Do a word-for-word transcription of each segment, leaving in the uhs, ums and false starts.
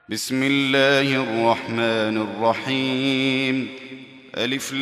بسم الله الرحمن الرحيم. ألف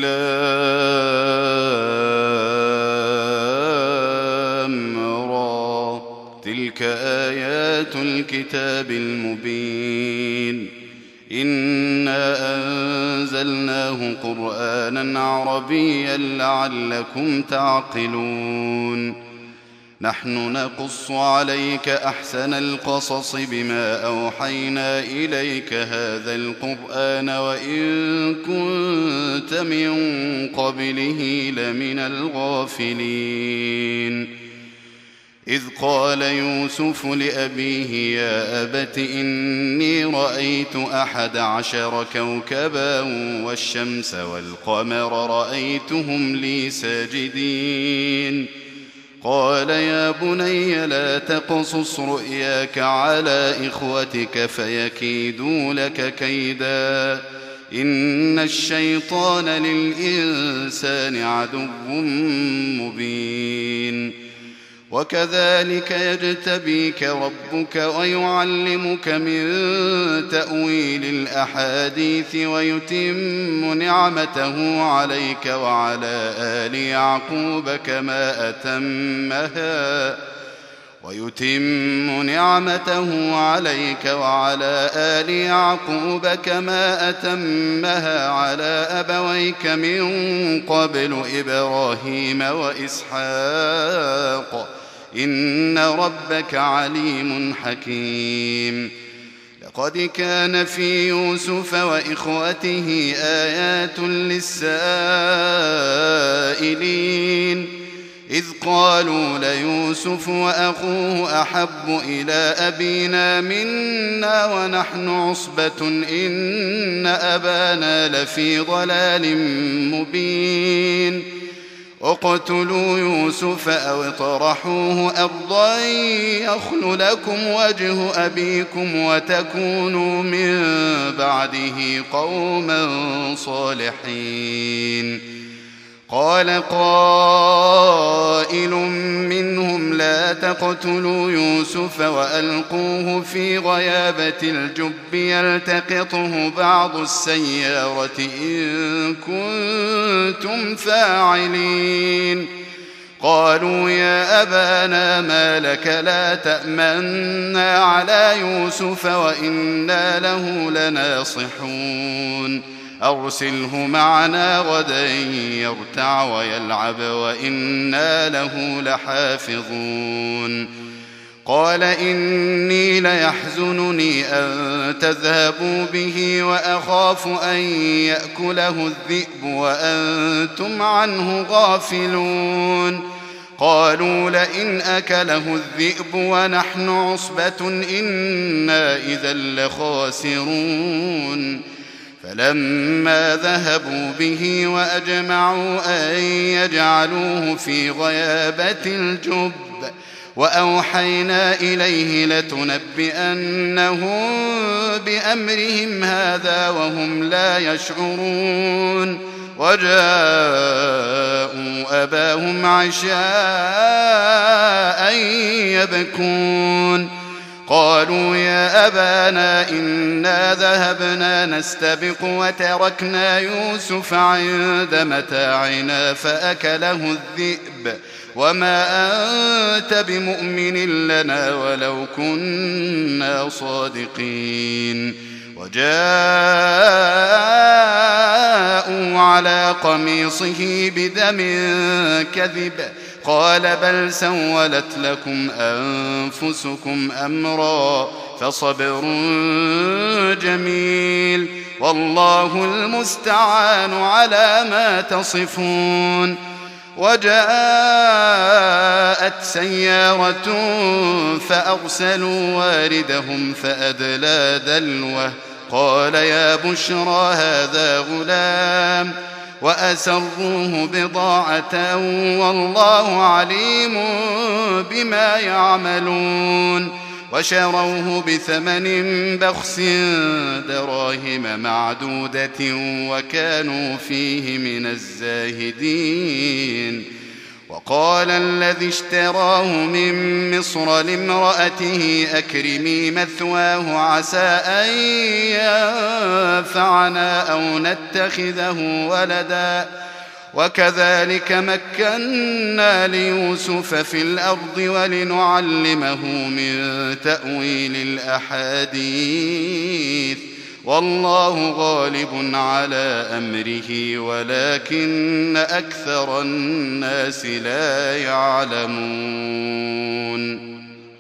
لام را. تلك آيات الكتاب المبين. إنا أنزلناه قرآنا عربيا لعلكم تعقلون. نحن نقص عليك أحسن القصص بما أوحينا إليك هذا القرآن وإن كنت من قبله لمن الغافلين. إذ قال يوسف لأبيه يا أبت إني رأيت أحد عشر كوكبا والشمس والقمر رأيتهم لي ساجدين. قال يا بني لا تقصص رؤياك على إخوتك فيكيدوا لك كيدا إن الشيطان للإنسان عدو مبين. وكذلك يجتبيك ربك ويعلمك من تأويل الأحاديث ويتم نعمته عليك وعلى آل يعقوب كما أتمها ويتم نعمته عليك وعلى آل يعقوب كما أتمها على أبويك من قبل إبراهيم وإسحاق إن ربك عليم حكيم. لقد كان في يوسف وإخوته آيات للسائلين إذ قالوا ليوسف وأخوه أحب إلى أبينا منا ونحن عصبة إن أبانا لفي ضلال مبين. اقتلوا يوسف أو اطرحوه أرضا يخل لكم وجه أبيكم وتكونوا من بعده قوما صالحين. قال قائل منهم لا تقتلوا يوسف وألقوه في غيابة الجب يلتقطه بعض السيارة إن كنتم فاعلين. قالوا يا أبانا ما لك لا تأمنا على يوسف وإنا له لناصحون. أرسله معنا غدا يرتع ويلعب وإنا له لحافظون. قال إني ليحزنني أن تذهبوا به وأخاف أن يأكله الذئب وأنتم عنه غافلون. قالوا لئن أكله الذئب ونحن عصبة إنا إذا لخاسرون. فلما ذهبوا به وأجمعوا أن يجعلوه في غيابة الجب وأوحينا إليه لتنبئنهم بأمرهم هذا وهم لا يشعرون. وجاءوا أباهم عشاء يبكون. قالوا يا أبانا إنا ذهبنا نستبق وتركنا يوسف عند متاعنا فأكله الذئب وما أنت بمؤمن لنا ولو كنا صادقين. وجاءوا على قميصه بدم كذب قال بل سولت لكم أنفسكم أمرا فصبر جميل والله المستعان على ما تصفون. وجاءت سيارة فأرسلوا واردهم فأدلى دلوه قال يا بشرى هذا غلام وأسروه بضاعة والله عليم بما يعملون. وشروه بثمن بخس دراهم معدودة وكانوا فيه من الزاهدين. وقال الذي اشتراه من مصر لامرأته أكرمي مثواه عسى أن ينفعنا أو نتخذه ولدا وكذلك مكنا ليوسف في الأرض ولنعلمه من تأويل الأحاديث والله غالب على أمره ولكن أكثر الناس لا يعلمون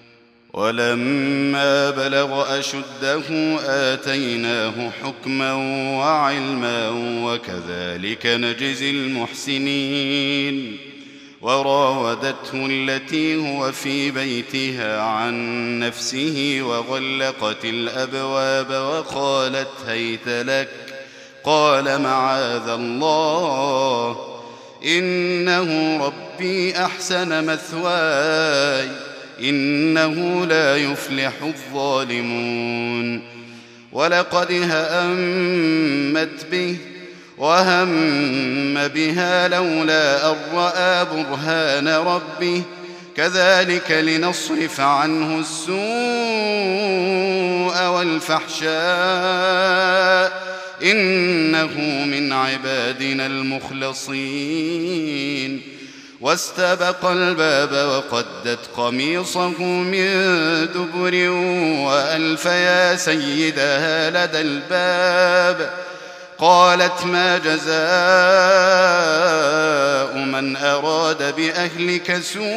ولما بلغ أشده آتيناه حكما وعلما وكذلك نجزي المحسنين وراودته التي هو في بيتها عن نفسه وغلقت الأبواب وقالت هيت لك قال معاذ الله إنه ربي أحسن مثواي إنه لا يفلح الظالمون ولقد همت به وهم بها لولا أن رأى برهان ربه كذلك لنصرف عنه السوء والفحشاء إنه من عبادنا المخلصين واستبق الباب وقدت قميصه من دبر وألف يا سيدها لدى الباب قالت ما جزاء من أراد بأهلك سوءا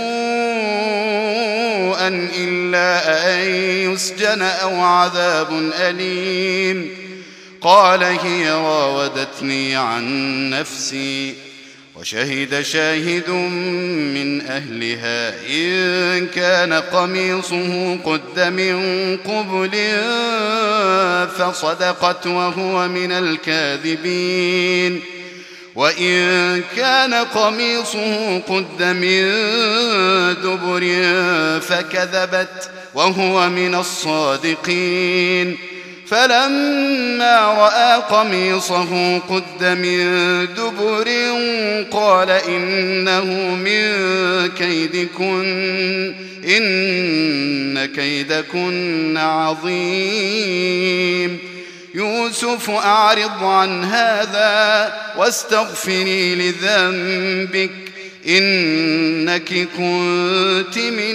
إلا أن يسجن أو عذاب أليم قال هي راودتني عن نفسي وشهد شاهد من أهلها إن كان قميصه قد من قبل فصدقت وهو من الكاذبين وإن كان قميصه قد من دبر فكذبت وهو من الصادقين فلما رأى قميصه قد من دبر قال إنه من كيدكن إن كيدكن عظيم يوسف أعرض عن هذا واستغفري لذنبك إنك كنت من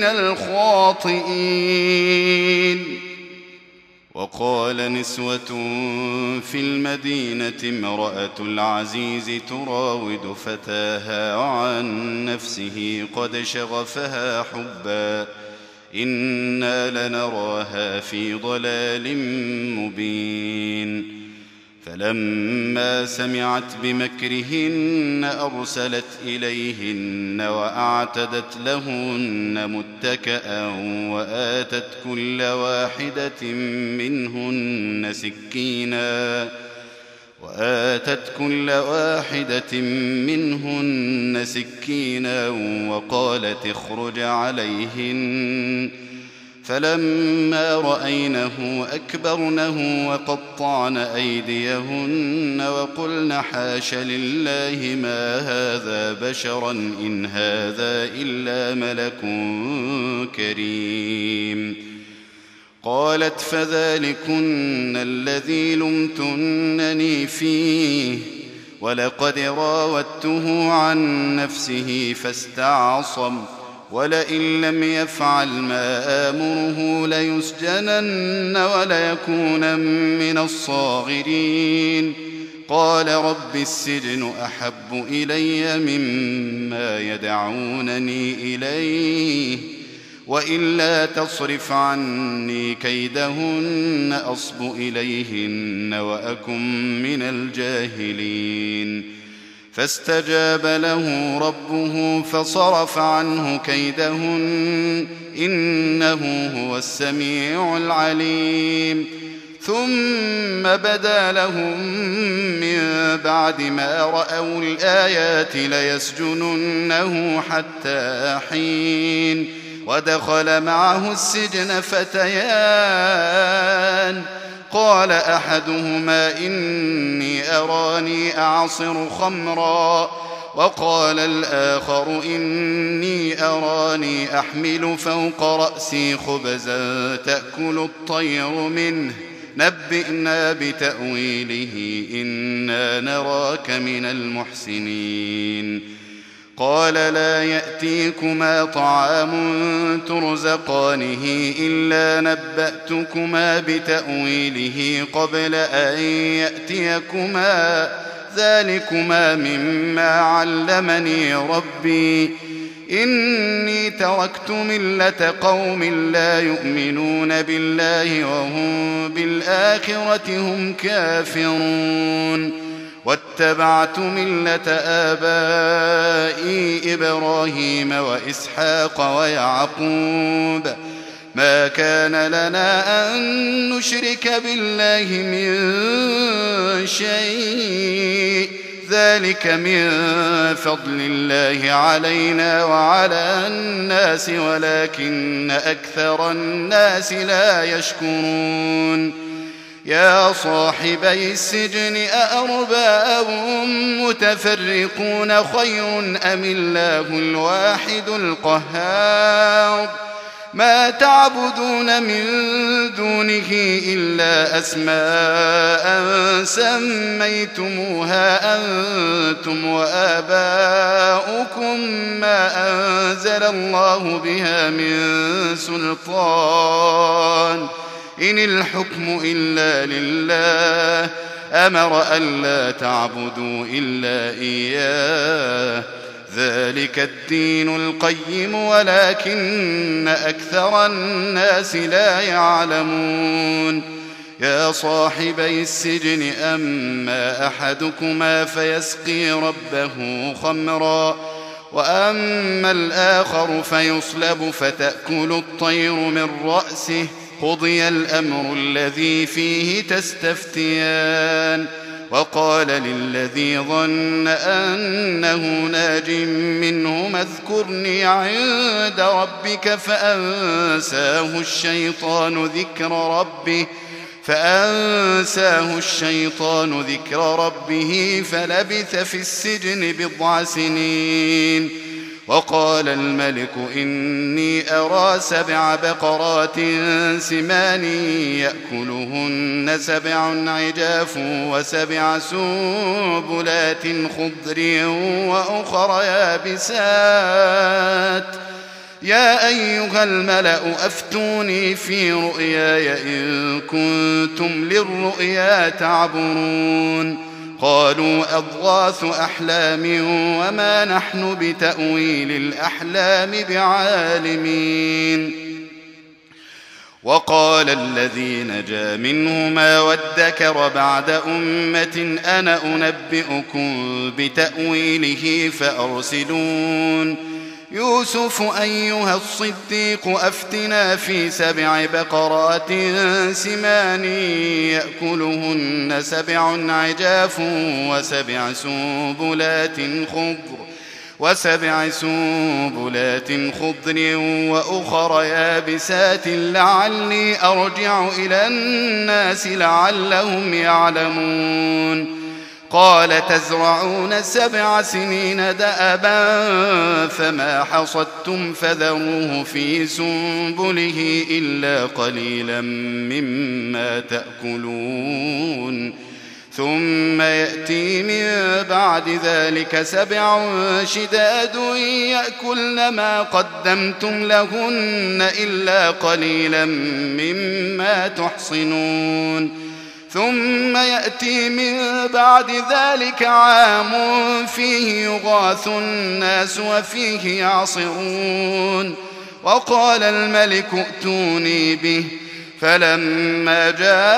الخاطئين وقال نسوة في المدينة امرأة العزيز تراود فتاها عن نفسه قد شغفها حبا إنا لنراها في ضلال مبين فلما سمعت بمكرهن أرسلت إليهن وأعتدت لهن متكئا وآتت كل واحدة منهن سكينا وآتت كل واحدة منهن سكينا وقالت اخرج عليهن فلما رأينه أكبرنه وقطعن أيديهن وقلن حاش لله ما هذا بشرا إن هذا إلا ملك كريم قالت فذلكن الذي لمتنني فيه ولقد راودته عن نفسه فاستعصم ولئن لم يفعل ما آمره ليسجنن وليكون من الصاغرين قال رب السجن أحب إلي مما يدعونني إليه وإلا تصرف عني كيدهن أصب إليهن وأكن من الجاهلين فاستجاب له ربه فصرف عنه كيدهن إنه هو السميع العليم ثم بدا لهم من بعد ما رأوا الآيات ليسجننه حتى حين ودخل معه السجن فتيان قال أحدهما إني أراني أعصر خمرا وقال الآخر إني أراني أحمل فوق رأسي خبزا تأكل الطير منه نبئنا بتأويله إنا نراك من المحسنين قال لا يأتيكما طعام ترزقانه إلا نبأتكما بتأويله قبل أن يأتيكما ذلكما مما علمني ربي إني تركت ملة قوم لا يؤمنون بالله وهم بالآخرة هم كافرون واتبعت ملة آبائي إبراهيم وإسحاق ويعقوب ما كان لنا أن نشرك بالله من شيء ذلك من فضل الله علينا وعلى الناس ولكن أكثر الناس لا يشكرون يا صاحبي السجن أأرباب متفرقون خير أم الله الواحد القهار ما تعبدون من دونه إلا أسماء سميتموها أنتم وآباؤكم ما أنزل الله بها من سلطان إن الحكم إلا لله أمر ألا تعبدوا إلا إياه ذلك الدين القيم ولكن أكثر الناس لا يعلمون يا صاحبي السجن أما أحدكما فيسقي ربه خمرا وأما الآخر فيصلب فتأكل الطير من رأسه قضي الأمر الذي فيه تستفتيان وقال للذي ظن أنه ناج منهما اذكرني عند ربك فأنساه الشيطان ذكر ربه فأنساه الشيطان ذكر ربه فلبث في السجن بضع سنين وقال الملك إني أرى سبع بقرات سمان يأكلهن سبع عجاف وسبع سنبلات خضر وأخر يابسات يا أيها الملأ أفتوني في رؤياي إن كنتم للرؤيا تعبرون قالوا أضغاث أحلام وما نحن بتأويل الأحلام بعالمين وقال الذي نجا منهما وادكر بعد أمة أنا أنبئكم بتأويله فأرسلون يوسف أيها الصديق أفتنا في سبع بقرات سمان يأكلهن سبع عجاف وسبع سنبلات خضر وسبع سنبلات خضر وأخر يابسات لعلي أرجع إلى الناس لعلهم يعلمون قال تزرعون سبع سنين دأبا فما حصدتم فذروه في سنبله إلا قليلا مما تأكلون ثم يأتي من بعد ذلك سبع شداد يأكلن ما قدمتم لهن إلا قليلا مما تحصنون ثم يأتي من بعد ذلك عام فيه يغاث الناس وفيه يعصرون وقال الملك ائتوني به فلما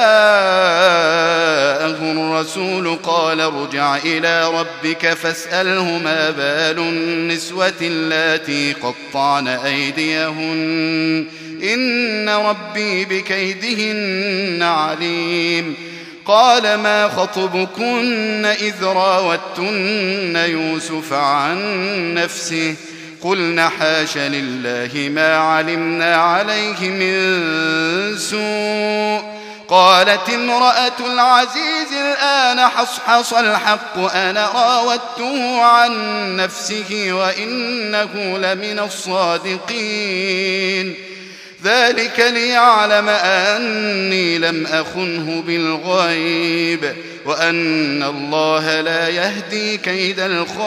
جاءه الرسول قال ارجع إلى ربك فاسأله ما بال النسوة اللاتي قطعن أيديهن إن ربي بكيدهن عليم قال ما خطبكن إذ راوتن يوسف عن نفسه قلنا حاش لله ما علمنا عليه من سوء قالت امرأة العزيز الآن حصحص الحق أنا راودته عن نفسه وإنه لمن الصادقين ذلك ليعلم أني لم أخنه بالغيب وأن الله لا يهدي كيد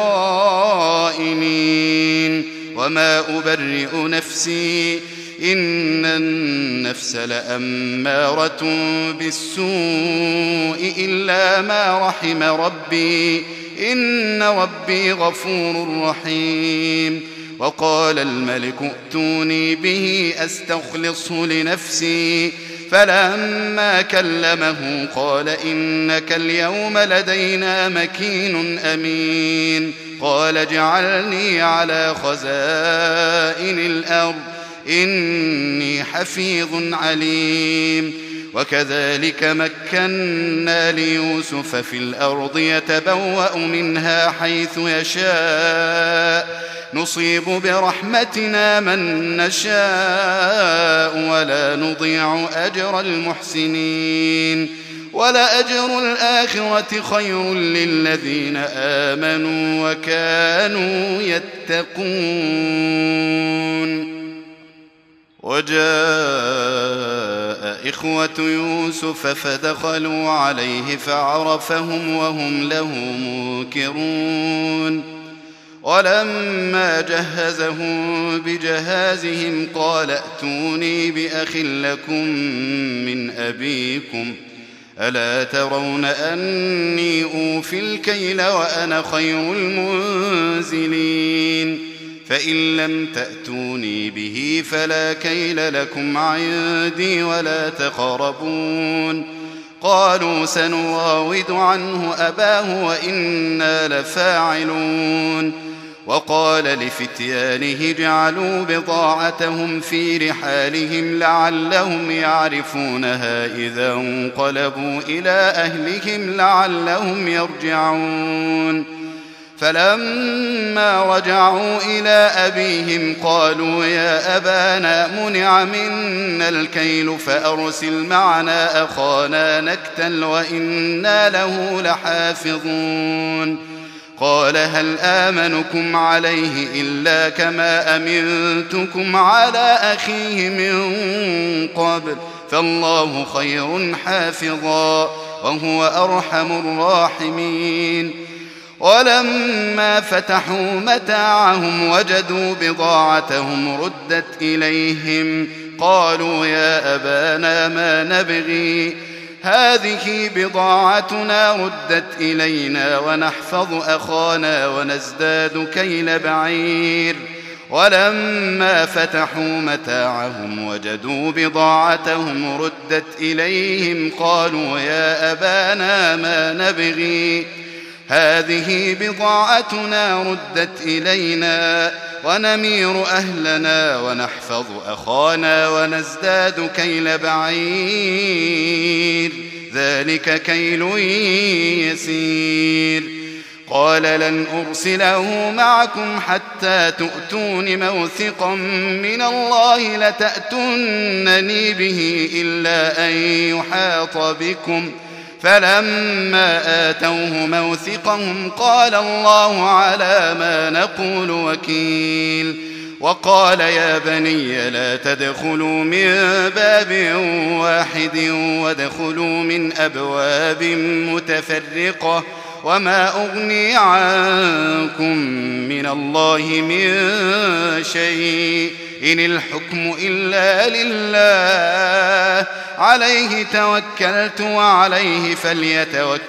الخائنين وما أبرئ نفسي إن النفس لأمارة بالسوء إلا ما رحم ربي إن ربي غفور رحيم وقال الملك ائتوني به أستخلصه لنفسي فلما كلمه قال إنك اليوم لدينا مكين أمين قال اجعلني على خزائن الأرض إني حفيظ عليم وكذلك مكنا ليوسف في الأرض يتبوأ منها حيث يشاء نصيب برحمتنا من نشاء ولا نضيع أجر المحسنين ولأجر الآخرة خير للذين آمنوا وكانوا يتقون وجاء إخوة يوسف فدخلوا عليه فعرفهم وهم له منكرون ولما جهزهم بجهازهم قال ائتوني بأخ لكم من أبيكم ألا ترون أني أوفي الكيل وأنا خير المنزلين فإن لم تأتوني به فلا كيل لكم عندي ولا تقربون قالوا سنراود عنه أباه وإنا لفاعلون وقال لفتيانه اجعلوا بضاعتهم في رحالهم لعلهم يعرفونها إذا انقلبوا إلى أهلهم لعلهم يرجعون فلما رجعوا إلى أبيهم قالوا يا أبانا منع منا الكيل فأرسل معنا أخانا نكتل وإنا له لحافظون قال هل آمنكم عليه إلا كما أمنتكم على أخيه من قبل فالله خير حافظا وهو أرحم الراحمين ولما فتحوا متاعهم وجدوا بضاعتهم ردت إليهم قالوا يا أبانا ما نبغي هذه بضاعتنا ردت إلينا ونحفظ أخانا ونزداد كيل بعير ولما فتحوا متاعهم وجدوا بضاعتهم ردت إليهم قالوا يا أبانا ما نبغي هذه بضاعتنا ردت إلينا ونمير أهلنا ونحفظ أخانا ونزداد كيل بعير ذلك كيل يسير قال لن أرسله معكم حتى تؤتون موثقا من الله لتأتونني به إلا أن يحاط بكم فلما آتوه موثقهم قال الله على ما نقول وكيل وقال يا بني لا تدخلوا من باب واحد وادخلوا من أبواب متفرقة وما أغني عنكم من الله من شيء إن الحكم إلا لله عليه توكلت وعليه فليتوكل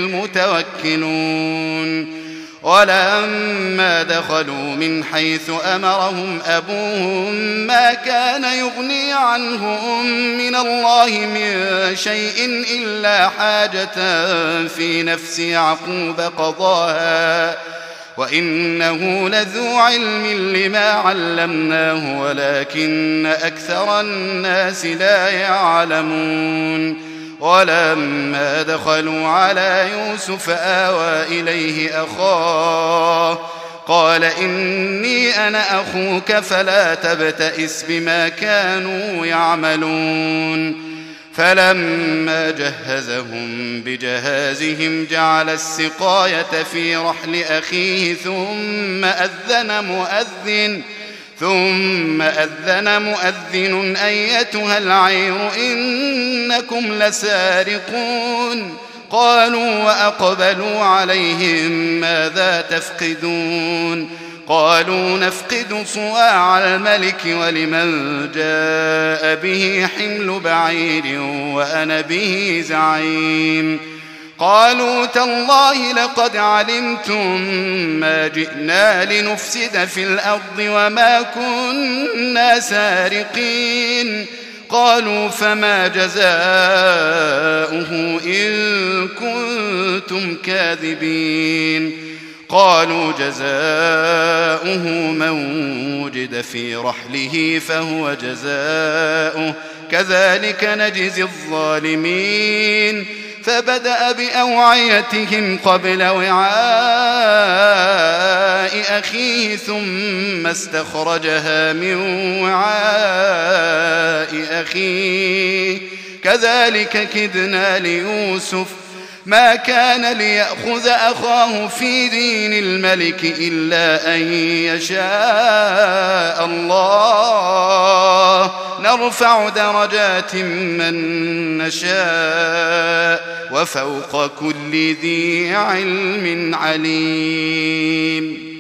المتوكلون ولما دخلوا من حيث أمرهم أبوهم ما كان يغني عنهم من الله من شيء إلا حاجة في نفس يعقوب قضاها وإنه لذو علم لما علمناه ولكن أكثر الناس لا يعلمون ولما دخلوا على يوسف آوى إليه أخاه قال إني أنا أخوك فلا تبتئس بما كانوا يعملون فلما جهزهم بجهازهم جعل السقاية في رحل أخيه ثم أذن مؤذن ثم أذن مؤذن أيتها العير إنكم لسارقون قالوا وأقبلوا عليهم ماذا تفقدون قالوا نفقد صواع الملك ولمن جاء به حمل بعير وأنا به زعيم قالوا تالله لقد علمتم ما جئنا لنفسد في الأرض وما كنا سارقين قالوا فما جزاؤه إن كنتم كاذبين قالوا جزاؤه من وجد في رحله فهو جزاؤه كذلك نجزي الظالمين فبدأ بأوعيتهم قبل وعاء أخيه ثم استخرجها من وعاء أخيه كذلك كدنا ليوسف ما كان ليأخذ أخاه في دين الملك إلا أن يشاء الله نرفع درجات من نشاء وفوق كل ذي علم عليم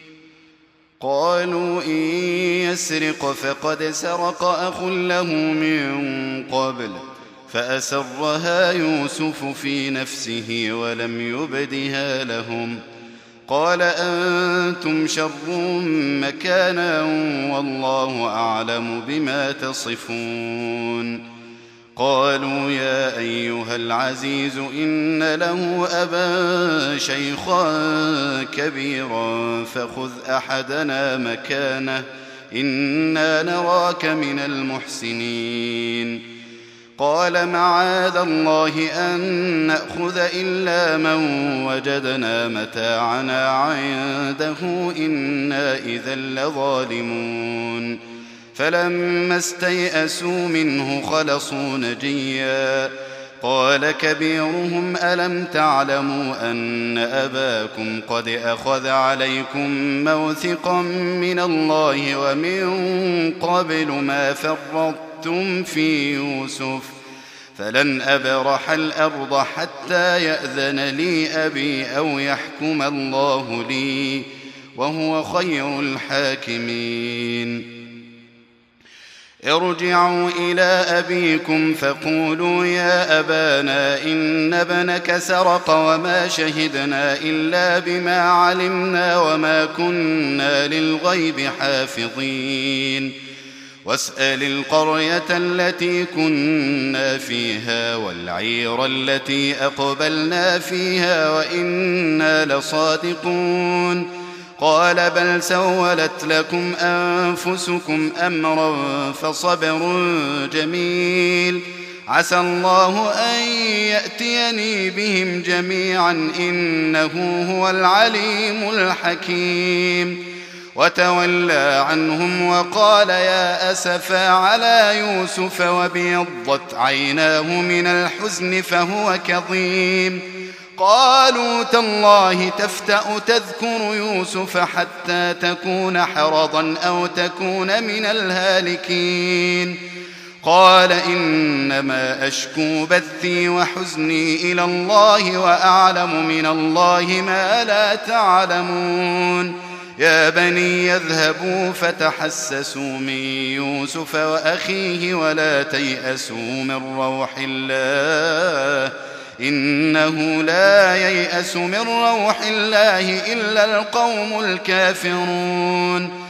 قالوا إن يسرق فقد سرق أخ له من قبل فأسرها يوسف في نفسه ولم يبدها لهم قال أنتم شر مكانا والله أعلم بما تصفون قالوا يا أيها العزيز إن له أبا شيخا كبيرا فخذ أحدنا مكانه إنا نراك من المحسنين قال معاذ الله أن نأخذ إلا من وجدنا متاعنا عنده إنا إذا لظالمون فلما استيئسوا منه خلصوا نجيا قال كبيرهم ألم تعلموا أن أباكم قد أخذ عليكم موثقا من الله ومن قبل ما فرطتم في يوسف فلن أبرح الأرض حتى يأذن لي أبي أو يحكم الله لي وهو خير الحاكمين ارجعوا إلى أبيكم فقولوا يا أبانا إن ابنك سرق وما شهدنا إلا بما علمنا وما كنا للغيب حافظين واسأل القرية التي كنا فيها والعير التي أقبلنا فيها وإنا لصادقون قال بل سولت لكم أنفسكم أمرا فصبر جميل عسى الله أن يأتيني بهم جميعا إنه هو العليم الحكيم وتولى عنهم وقال يا أسفا على يوسف وابيضت عيناه من الحزن فهو كظيم قالوا تالله تفتأ تذكر يوسف حتى تكون حرضا أو تكون من الهالكين قال إنما أشكو بثي وحزني إلى الله وأعلم من الله ما لا تعلمون يا بني يذهبوا فتحسسوا من يوسف وأخيه ولا تيأسوا من روح الله إنه لا ييأس من روح الله إلا القوم الكافرون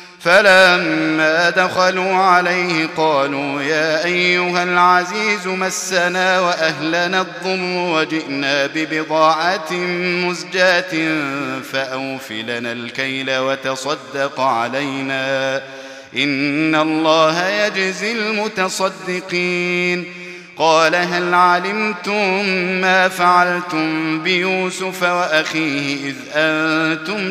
فلما دخلوا عليه قالوا يا أيها العزيز مسنا وأهلنا الضر وجئنا ببضاعة مزجاة فأوف لنا الكيل وتصدق علينا إن الله يجزي المتصدقين قال هل علمتم ما فعلتم بيوسف وأخيه إذ أنتم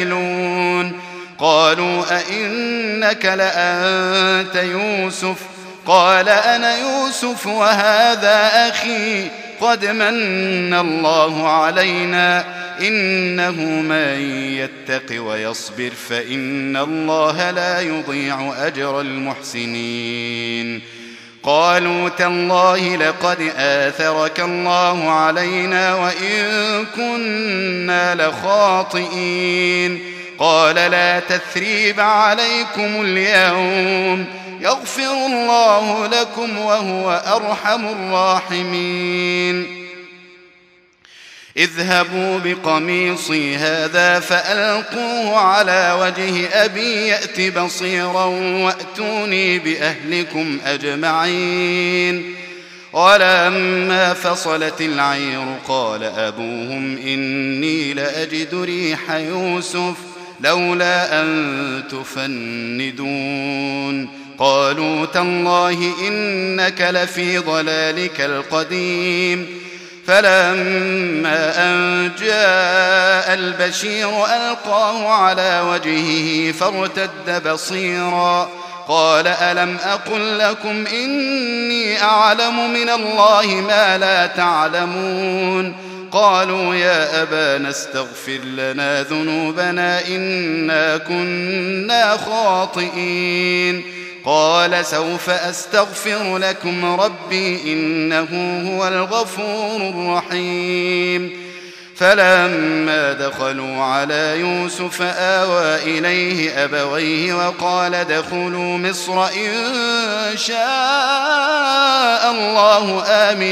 جاهلون قالوا أئنك لأنت يوسف قال أنا يوسف وهذا أخي قد من الله علينا إنه من يتق ويصبر فإن الله لا يضيع أجر المحسنين قالوا تالله لقد آثرك الله علينا وإن كنا لخاطئين قال لا تثريب عليكم اليوم يغفر الله لكم وهو أرحم الراحمين اذهبوا بقميصي هذا فألقوه على وجه أبي يأت بصيرا وأتوني بأهلكم أجمعين ولما فصلت العير قال أبوهم إني لأجد ريح يوسف لولا أن تفندون قالوا تالله إنك لفي ضلالك القديم فلما أن جاء البشير ألقاه على وجهه فارتد بصيرا قال ألم أقل لكم إني أعلم من الله ما لا تعلمون قالوا يا أبانا استغفر لنا ذنوبنا إنا كنا خاطئين قال سوف أستغفر لكم ربي إنه هو الغفور الرحيم فلما دخلوا على يوسف آوى إليه أبويه وقال ادخلوا مصر إن شاء الله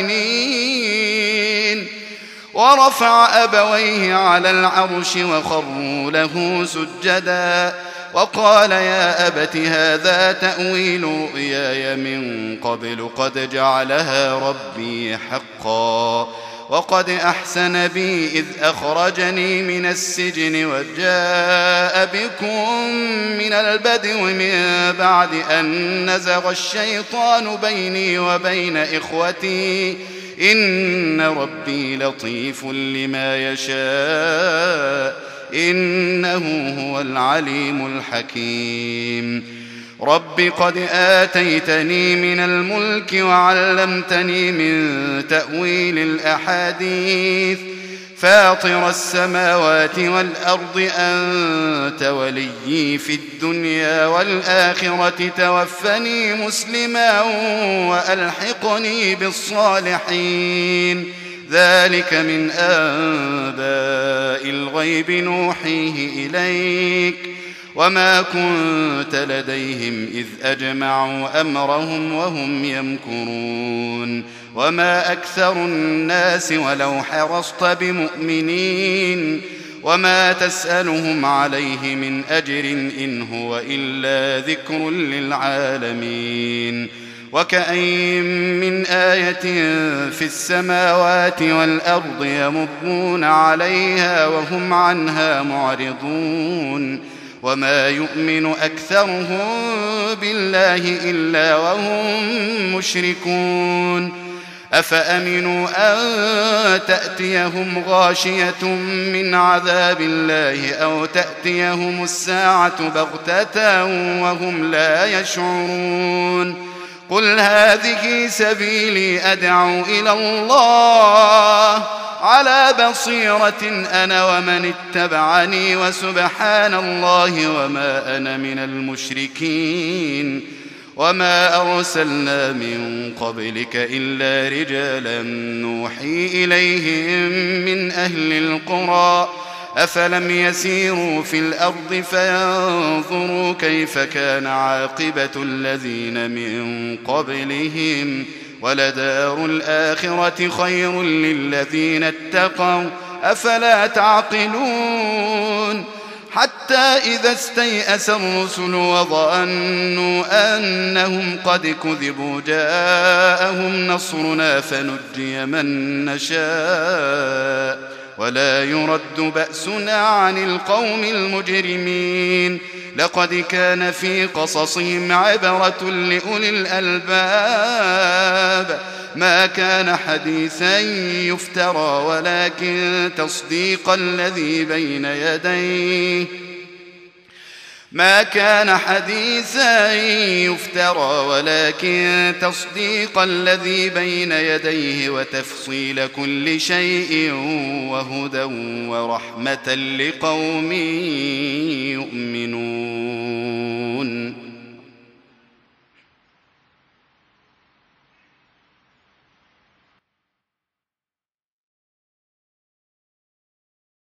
آمنين ورفع أبويه على العرش وخروا له سجدا وقال يا أبت هذا تأويل رؤياي من قبل قد جعلها ربي حقا وقد أحسن بي إذ أخرجني من السجن وجاء بكم من البدو من بعد أن نزغ الشيطان بيني وبين إخوتي إن ربي لطيف لما يشاء إنه هو العليم الحكيم رب قد آتيتني من الملك وعلمتني من تأويل الأحاديث فاطر السماوات والأرض أنت وليي في الدنيا والآخرة توفني مسلما وألحقني بالصالحين ذلك من أنباء الغيب نوحيه إليك وما كنت لديهم إذ أجمعوا أمرهم وهم يمكرون وما أكثر الناس ولو حرصت بمؤمنين وما تسألهم عليه من أجر إن هو إلا ذكر للعالمين وكأين من آية في السماوات والأرض يمرون عليها وهم عنها معرضون وما يؤمن أكثرهم بالله إلا وهم مشركون أفأمنوا أن تأتيهم غاشية من عذاب الله أو تأتيهم الساعة بغتة وهم لا يشعرون قل هذه سبيلي أدعو إلى الله على بصيرة أنا ومن اتبعني وسبحان الله وما أنا من المشركين وما أرسلنا من قبلك إلا رجالا نوحي إليهم من أهل القرى أفلم يسيروا في الأرض فينظروا كيف كان عاقبة الذين من قبلهم ولدار الآخرة خير للذين اتقوا أفلا تعقلون حتى إذا استيأس الرسل وظنوا أنهم قد كذبوا جاءهم نصرنا فنجي من نشاء ولا يرد بأسنا عن القوم المجرمين لقد كان في قصصهم عبرة لأولي الألباب ما كان حديثا يفترى ولكن تصديق الذي بين يديه ما كان حديثا يفترى ولكن تصديق الذي بين يديه وتفصيل كل شيء وهدى ورحمة لقوم يؤمنون